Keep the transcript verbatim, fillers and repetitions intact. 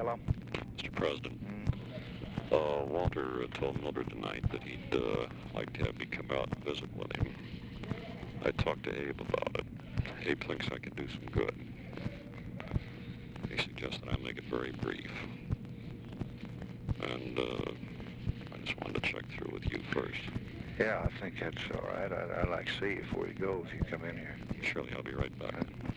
Hello? Mister President, Mm. uh, Walter uh, told Mildred tonight that he'd uh, like to have me come out and visit with him. I talked to Abe about it. Abe thinks I could do some good. He suggested I make it very brief. And uh, I just wanted to check through with you first. Yeah, I think that's all right. I'd, I'd like to see you before you go if you come in here. Surely I'll be right back.